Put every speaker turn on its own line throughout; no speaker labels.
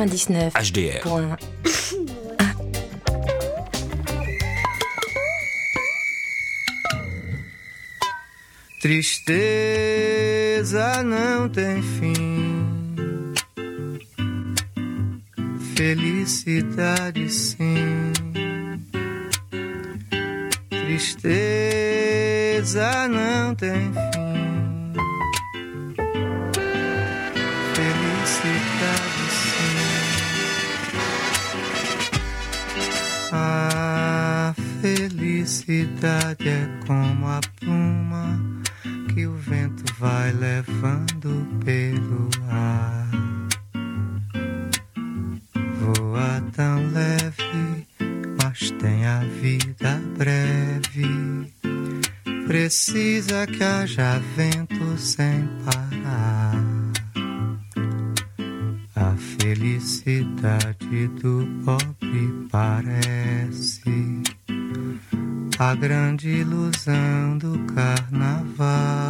99.
HDR.
Tristeza não tem fim, felicidade sim. Tristeza não tem fim, felicidade sim. A felicidade é como a pluma que o vento vai levando pelo ar. Voa tão leve, mas tem a vida breve. Precisa que haja vento sem parar. A felicidade do pobre parece a grande ilusão do carnaval.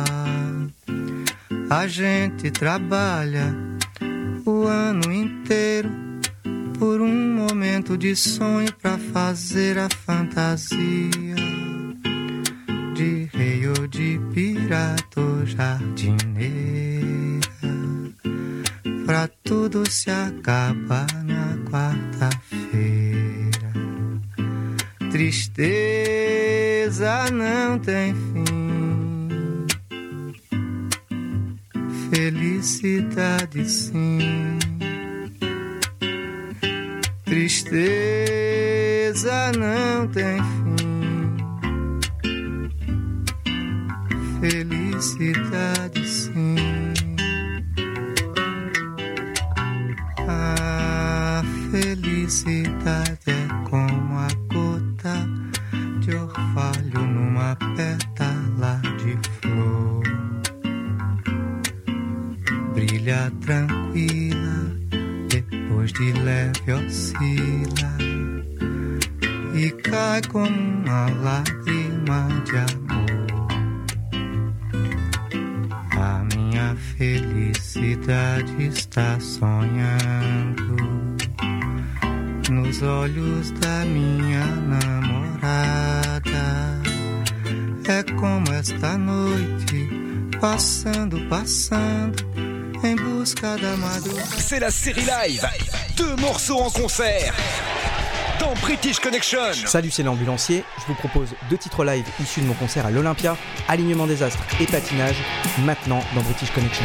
A gente trabalha o ano inteiro por um momento de sonho pra fazer a fantasia de rei ou de pirata ou jardineira, pra tudo se acabar na quarta-feira. Tristeza não tem fim, felicidade sim. Tristeza não tem fim, felicidade sim. A felicidade é como a gota de orvalho numa pétala de flor. Brilha tranquila, depois de leve oscila e cai como uma lágrima de amor. A minha felicidade está sonhando nos olhos da minha namorada. É como esta noite, passando, em busca da madrugada.
C'est la série live. 2 morceaux en concert dans British Connection.
Salut, c'est l'ambulancier. Je vous propose 2 titres live issus de mon concert à l'Olympia, Alignement des astres et patinage, maintenant dans British Connection.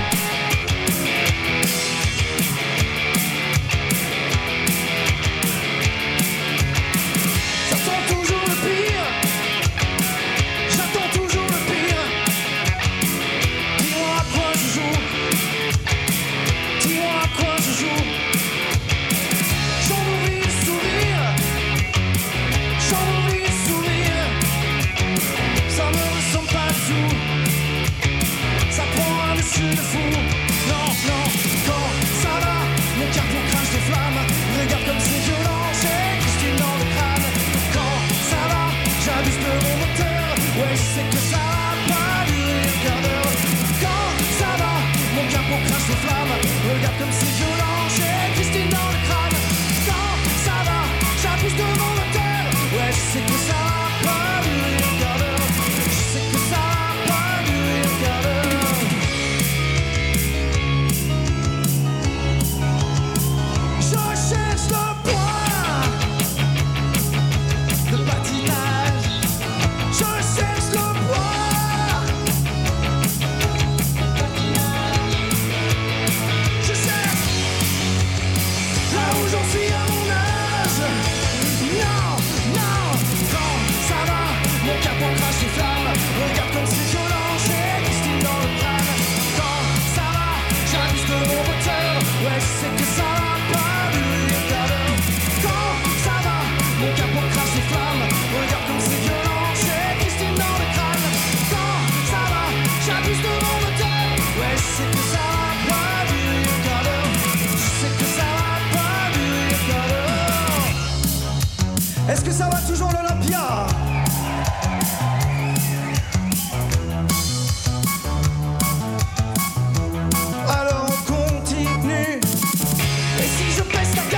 Est-ce que ça va toujours l'Olympia? Alors on continue. Et si je pèse ta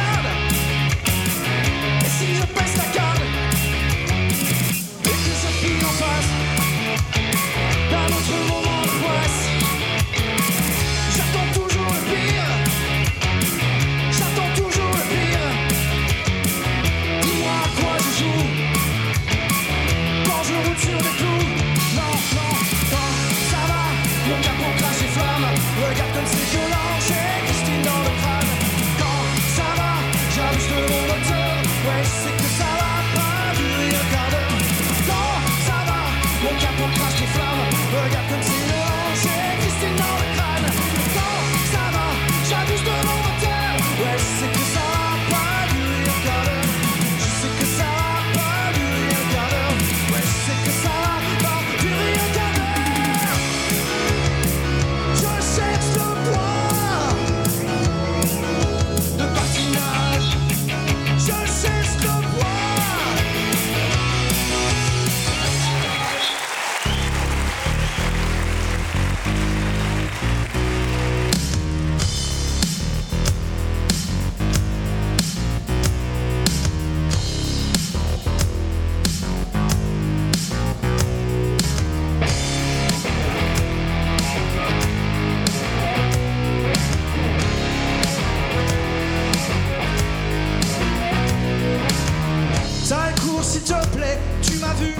s'il te plaît, tu m'as vu.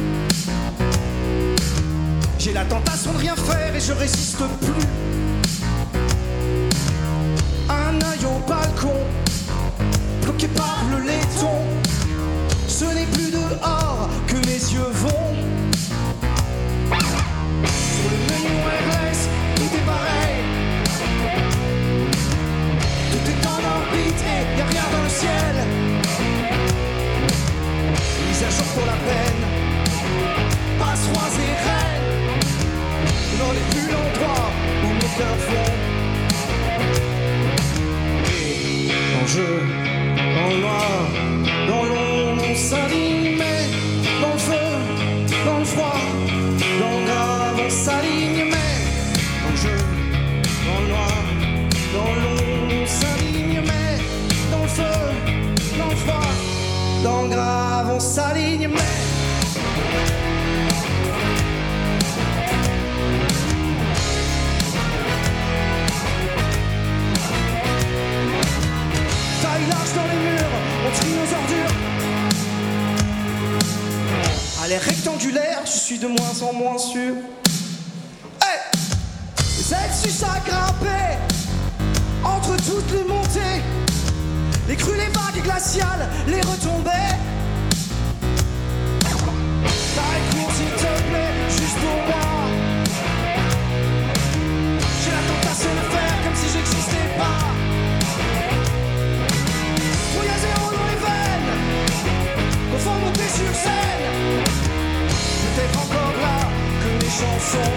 J'ai la tentation de rien faire et je résiste plus. Un œil au balcon, bloqué par le laiton. Ce n'est plus dehors que mes yeux vont. Sur le menu RS, tout est pareil. Tout est en orbite et y'a rien dans le ciel. Mise à jour pour la peine, passe rois et reines. Dans les plus l'endroit où nos cœurs vont. Dans le jeu, dans le noir, dans l'ombre, on s'aligne, mais dans le feu, dans le froid, dans le grave, on s'aligne, mais dans le jeu, dans le noir, dans l'ombre, on s'aligne, mais dans le feu, dans le froid, dans le grave, on s'aligne, mais large dans les murs, on trie nos ordures. À l'air rectangulaire, je suis de moins en moins sûr. Hey, les ailes à grimper entre toutes les montées, les crues, les vagues glaciales, les retombées. T'arrêtes court s'il te plaît, juste pour moi. J'ai la tentation de faire comme si j'existais pas. Faut y a zéro dans les veines, qu'on faut monter sur scène. Peut-être encore là que les chansons.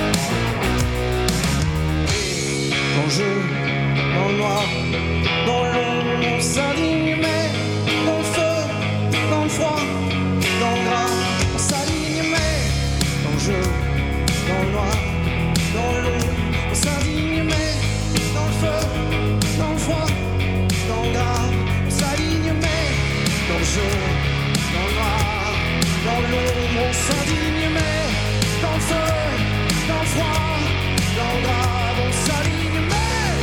Dans le jeu, dans le noir, dans l'ombre, on s'aligne, mais dans le feu, dans le froid, dans le gras, on s'aligne, mais dans le jeu, dans le noir, dans l'ombre, on s'aligne, mais dans le feu, dans le froid, dans le gras. Dans le jeu, dans le noir, dans l'ombre, on s'indigne, mais dans le feu, dans le froid, dans le grave, on s'aligne, mais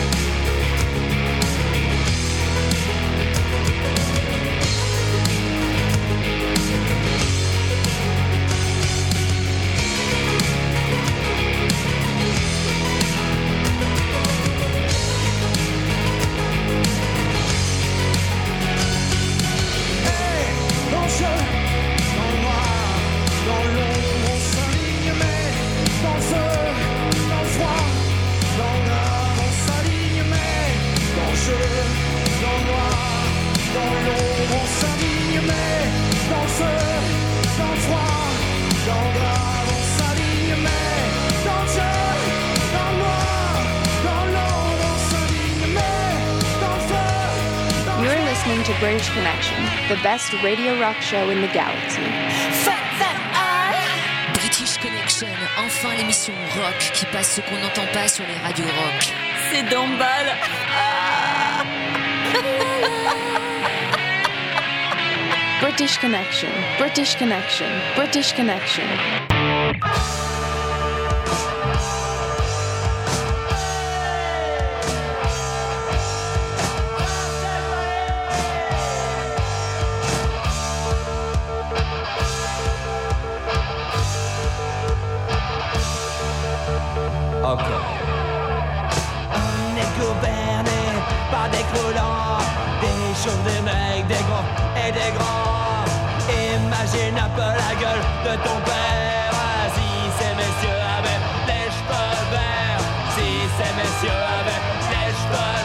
British Connection, the best radio rock show in the galaxy.
British Connection, enfin l'émission rock qui passe ce qu'on n'entend pas sur les radios rock.
C'est d'emballe.
British Connection, British Connection, British Connection.
On est gouverné par des croulants, des chauves, des mecs, des gros et des grands. Imagine un peu la gueule de ton père. Si ces messieurs avaient les cheveux verts, si ces messieurs avaient les cheveux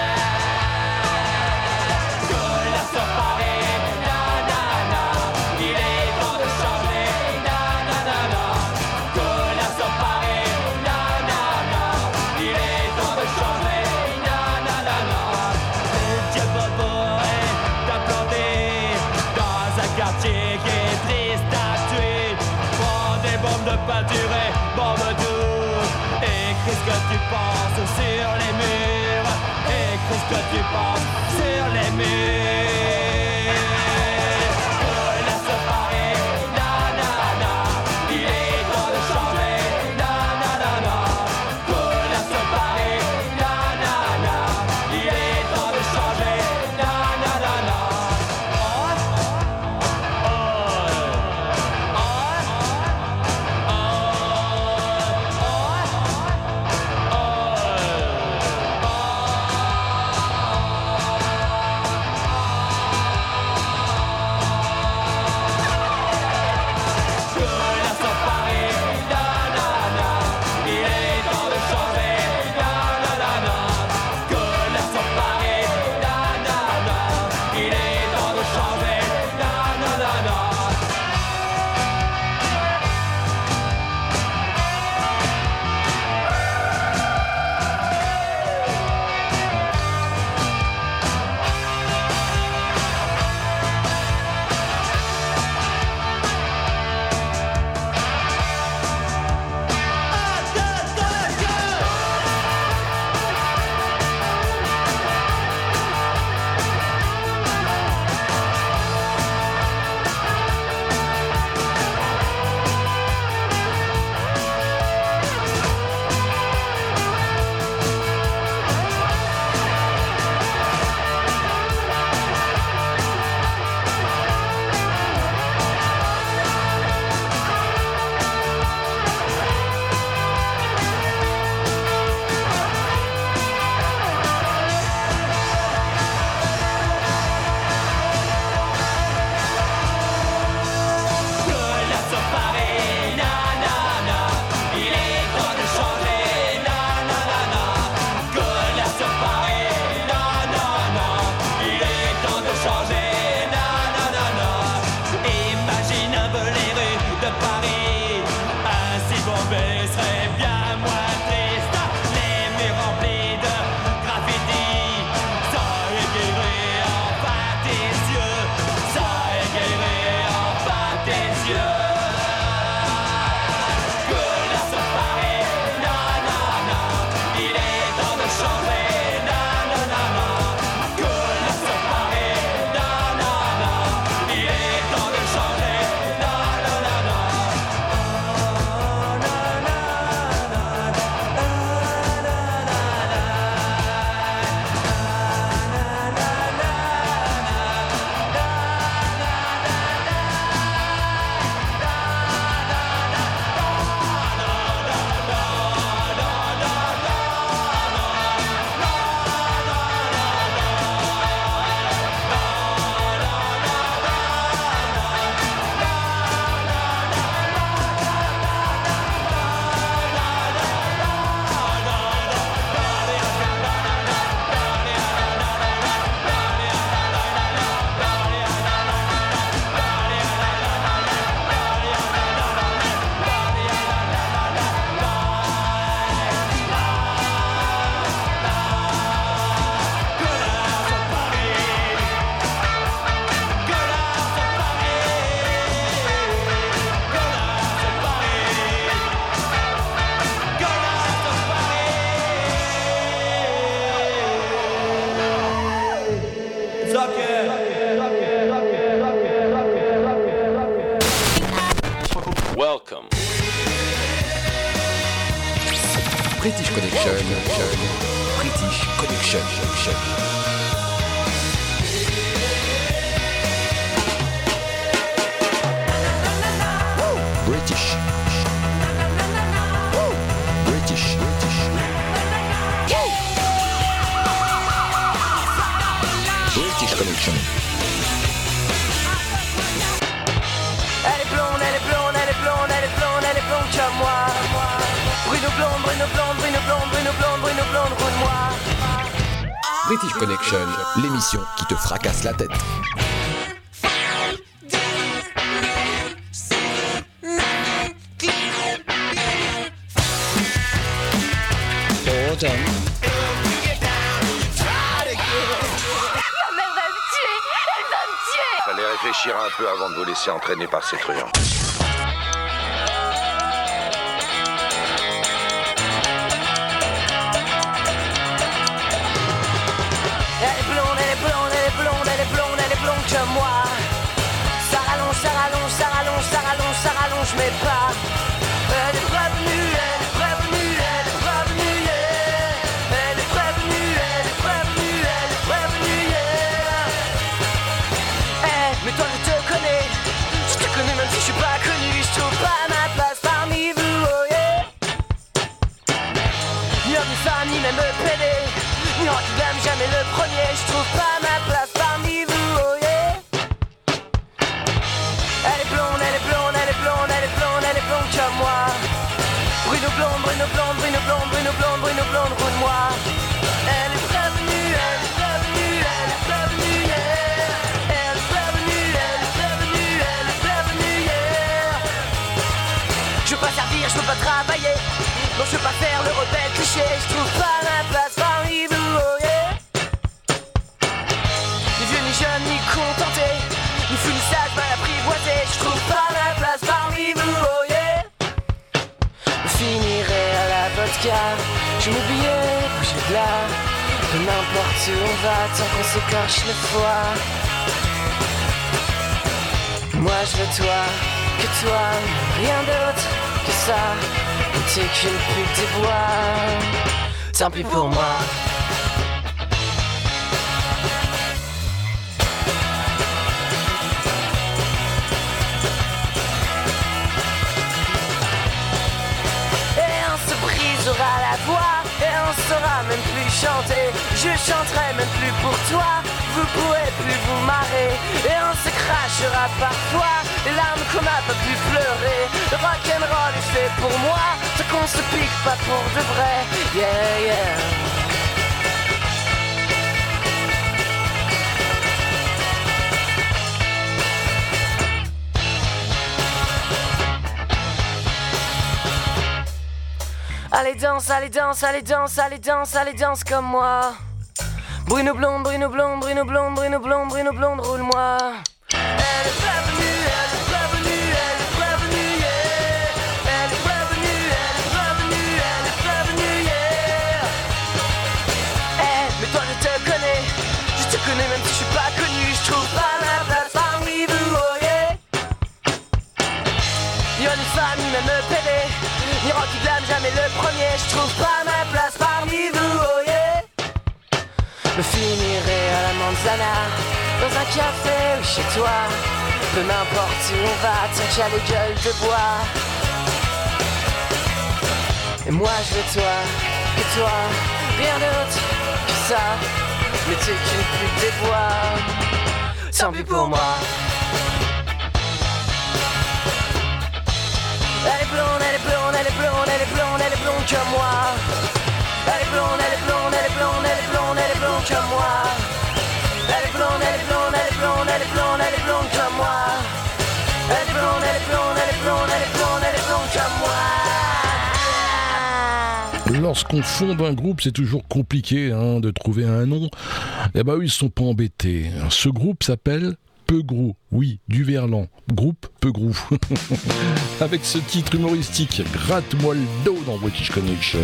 verts. Couleur sur Paris, nanana, il est temps de changer, nanana. Couleur sur Paris, nanana, il est temps de changer, nanana. Les dieux pourraient t'implanter dans un quartier qui est triste à tuer. Prends des bombes de peinture et bombe tout. Écris ce que tu penses sur les murs. Écris ce que tu penses sur les murs. Couleur sur Paris, nanana, il est temps de changer, nanana. Couleur sur Paris, nanana, il est temps de changer, nanana. Oh, oh,
British Connection. British Connection. British. British. British Connection.
Elle est blonde, elle est blonde, elle est blonde, elle est blonde, elle est blonde comme moi. Bruno blonde, Bruno blonde, Bruno blonde, Bruno blonde, Bruno blonde, roule-moi.
British Connection, l'émission qui te fracasse la tête.
Fallait réfléchir un peu avant de vous laisser entraîner par ces truands.
Elle est blonde, elle est blonde, elle est blonde, elle est blonde, elle est blonde comme moi. Ça rallonge, ça rallonge, ça rallonge, ça rallonge, ça rallonge mes pas. Elle est prévenue, elle est prévenue, elle est prévenue, yeah. Elle est prévenue, elle est prévenue, elle est prévenue, yeah. Eh, mais toi je te connais même si je suis pas connu, je trouve pas ma place parmi vous, oh yeah. Ni homme, ni femme, ni même PD, ni rock, blâme jamais le premier, je trouve pas ma place parmi vous, oh yeah. Elle est blonde, elle est blonde, elle est blonde, elle est blonde, elle est blonde comme moi. Bruno blonde, Bruno blonde, Bruno blonde, Bruno blonde, Bruno blonde, roule-moi. Elle est prévenue, elle est prévenue, elle est prévenue, yeah. Elle est prévenue, elle est prévenue, elle est prévenue, yeah. Je veux pas servir, je veux pas travailler. Non, je veux pas faire le rebelle cliché. Je trouve pas ma place parmi vous, oh yeah. Ni vieux, ni jeunes, ni contentés, ni fou, ni sage, mal apprivoisé. Je trouve pas ma place parmi vous, oh yeah. Je finirai à la vodka, je m'oubliais, bouger de là. Peu n'importe où on va, tant qu'on s'écorche le foie. Moi je veux toi, que toi, rien d'autre que ça. T'es qu'une pute des bois, tant pis pour moi. Et on se brisera la voix, et on saura même plus chanter. Je chanterai même plus pour toi, vous pourrez plus vous marrer. Et on se crachera parfois les larmes qu'on n'a pas pu pleurer. Le rock'n'roll est fait pour moi, tant qu'on se pique pas pour de vrai. Yeah, yeah. Allez danse, allez danse, allez danse, allez danse, allez danse comme moi. Bruno blonde, Bruno blonde, Bruno blonde, Bruno blonde, Bruno blonde, roule-moi. Elle est prévenue, elle est prévenue, elle est prévenue, yeah. Elle est prévenue, elle est prévenue, elle est prévenue, yeah. Eh, mais toi je te connais même si je suis pas connu. Je trouve pas ma place parmi vous, oh yeah. Y'a ni femme, ni même PD, ni rock qui blâme jamais le premier. Je trouve pas ma place parmi vous, oh yeah. Je finirai à la manzana, dans un café ou chez toi. Peu m'importe où on va, tant qu'il y a les gueules de bois. Et moi je veux toi, que toi, rien d'autre que ça. Mais t'es qu'une pute des bois, tant pis pour moi. Elle est blonde, elle est blonde, elle est blonde, elle est blonde, elle est blonde comme moi. Elle est blonde, elle est blonde, elle est blonde, elle est blonde, elle est blonde comme moi. Elle est blonde, elle est blonde, elle est blonde, elle est blonde, elle est blonde comme moi. Elle est blonde, elle est blonde, elle est blonde, elle est blonde, elle est blonde comme moi.
Lorsqu'on fonde un groupe, c'est toujours compliqué de trouver un nom. Eh ben eux, ils sont pas embêtés. Ce groupe s'appelle Peugrou, oui, du verlan, groupe Peugrou. Avec ce titre humoristique, gratte-moi le dos dans British Connection.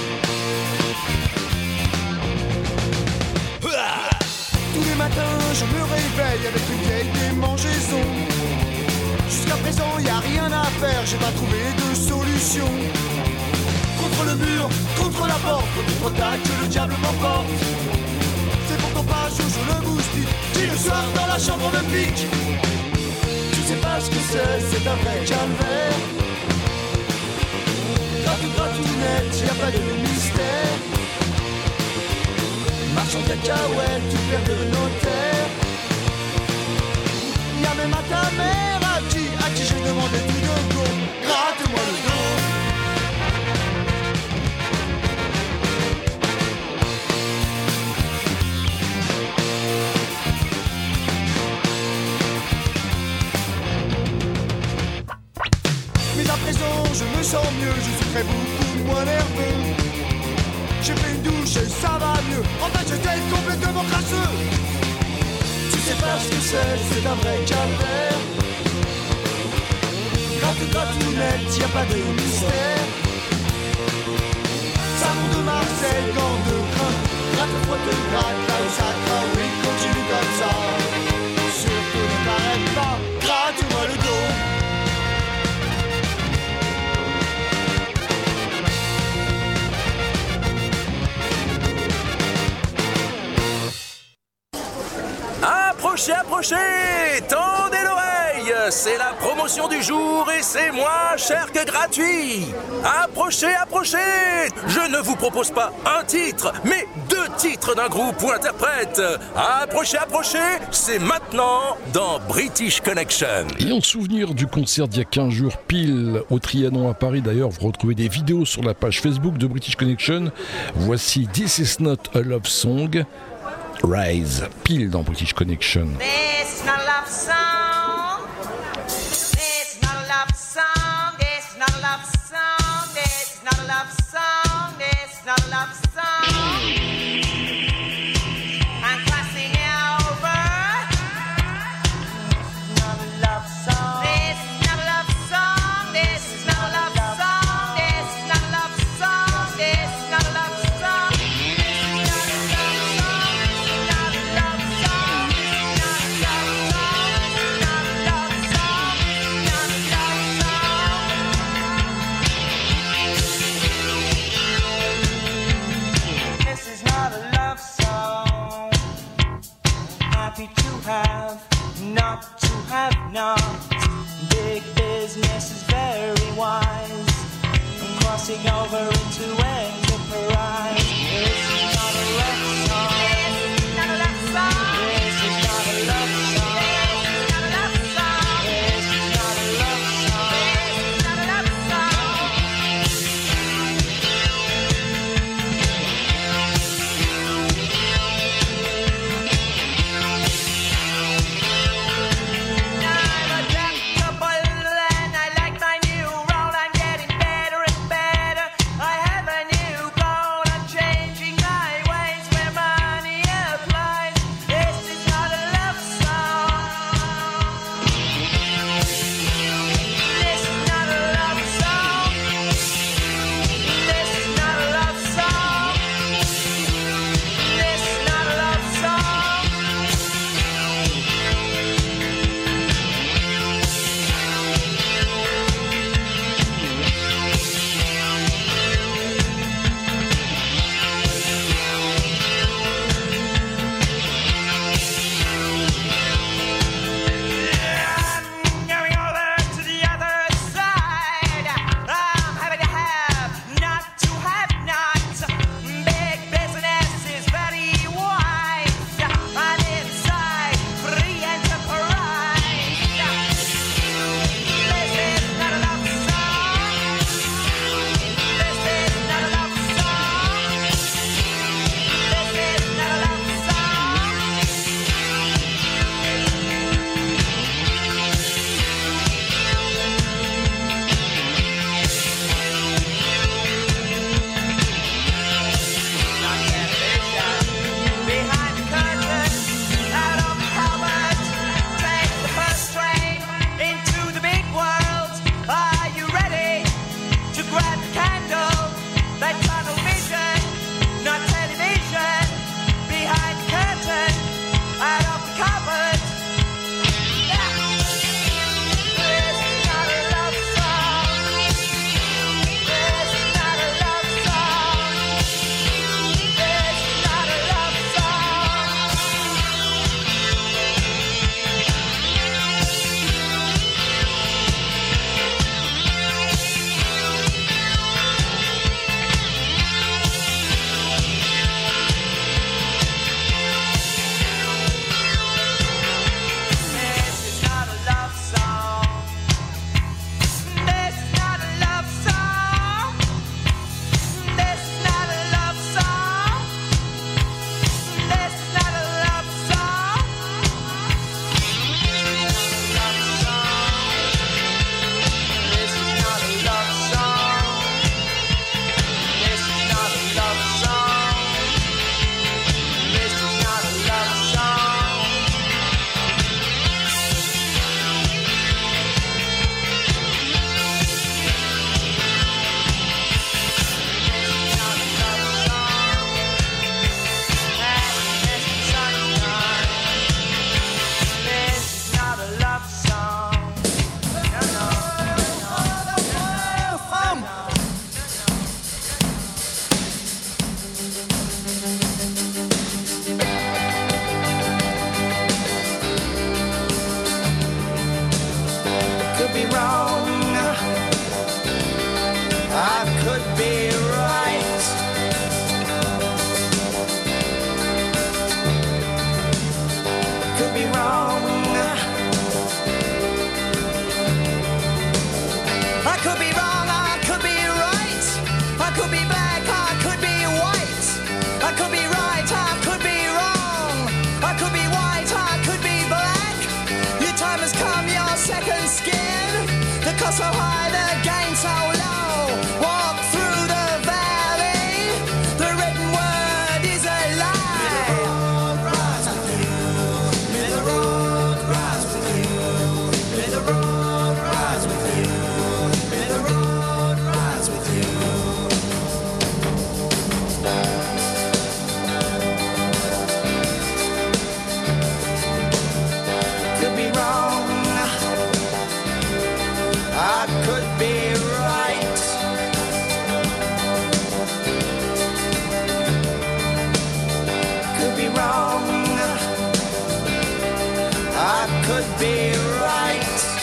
Tous les matins, je me réveille avec une vieille démangeaison. Jusqu'à présent, y a rien à faire, j'ai pas trouvé de solution. contre le mur, contre la porte, trop tard que le diable m'emporte. C'est pourtant pas Jojo le moustique qui le soir dans la chambre me pique. Tu sais pas ce que c'est un vrai calvaire. Gratte-gratte-net, y'a pas de mystère. Marchand de cacahuètes, tu perds de notaire. Y'a même à ta mère à qui j'ai demandé tout de go. Gratte-moi le dos. Mais à présent je me sens mieux, je suis très beaucoup moins nerveux. J'ai pris une douche et ça va mieux. En fait j'étais complètement crasseux. Tu sais pas ce que c'est un vrai calvaire. Gratte-gratte-net, y'a pas de mystère. Savon de Marseille, gants de crin. Gratte-fois de gratte, là où ça craint. Oui, continue comme ça. Surtout ne t'arrête pas, gratte-moi le dos.
Approchez, approchez, tendez l'oreille, c'est la promotion du jour et c'est moins cher que gratuit. Approchez, approchez, je ne vous propose pas un titre, mais 2 titres d'un groupe ou interprète. Approchez, approchez, c'est maintenant dans British Connection.
Et en souvenir du concert d'il y a 15 jours pile au Trianon à Paris, d'ailleurs vous retrouvez des vidéos sur la page Facebook de British Connection. Voici This Is Not a Love Song, Rise, pile dans British Connection.
This is not a love song. This is not a love song. This is not a love song. This is not a love song. This is not a love song. I'm crossing over. Not a love song. This is not a love song. This is not a love song. This is not a love song. This is not a love song. Have, not to have not. Big business is very wise. I'm crossing over into enterprise. This is not a love song. This is not a love song. This is not a love song. This is not a love song. This is not a love song. This is not a love song. Changing
could be wrong. I could be right. Could be wrong. I could be wrong, I could be right. I could be black, I could be white. I could be right, I could be wrong. I could be white, I could be black. Your time has come, your second skin. The cost so high, the gain so low. Walk through the valley. The written word is a lie. May the road rise with you. May the road rise with you. May the road rise with you. May the road rise with you. Could be wrong. I could be right. Could be wrong. I could be right.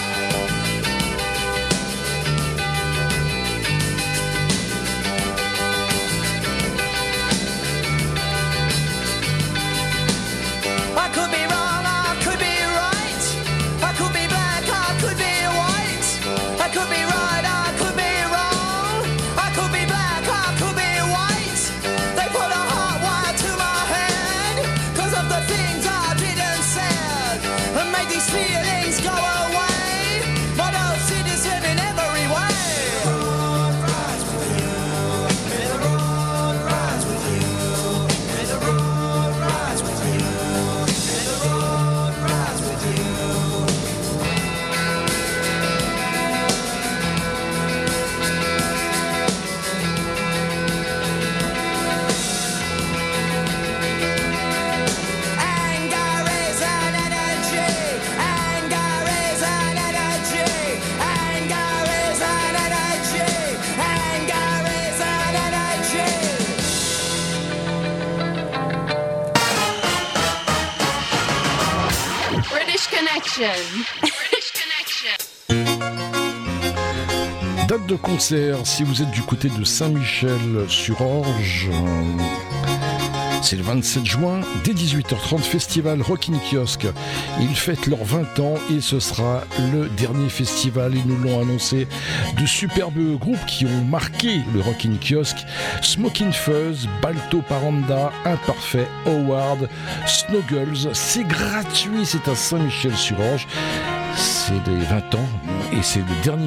I could be wrong, I could be right. I could be black, I could be white. I could be right, I could be wrong. I could be black, I could be white. They put a hot wire to my head 'cause of the things I didn't said, and made these feelings go away. Model citizen in every way. May the road rise with you. May the road rise with you. May the road rise with you. Anger is an energy. Anger is an energy. Anger is an energy. Anger is an energy.
British Connection. British Connection.
Date de concert, si vous êtes du côté de Saint-Michel-sur-Orge, c'est le 27 juin, dès 18h30, festival Rockin' Kiosque. Ils fêtent leurs 20 ans et ce sera le dernier festival. Ils nous l'ont annoncé. De superbes groupes qui ont marqué le Rockin' Kiosque: Smoking Fuzz, Balto Paranda, Imparfait, Howard, Snoggles. C'est gratuit, c'est à Saint-Michel-sur-Orge. C'est des 20 ans et c'est le dernier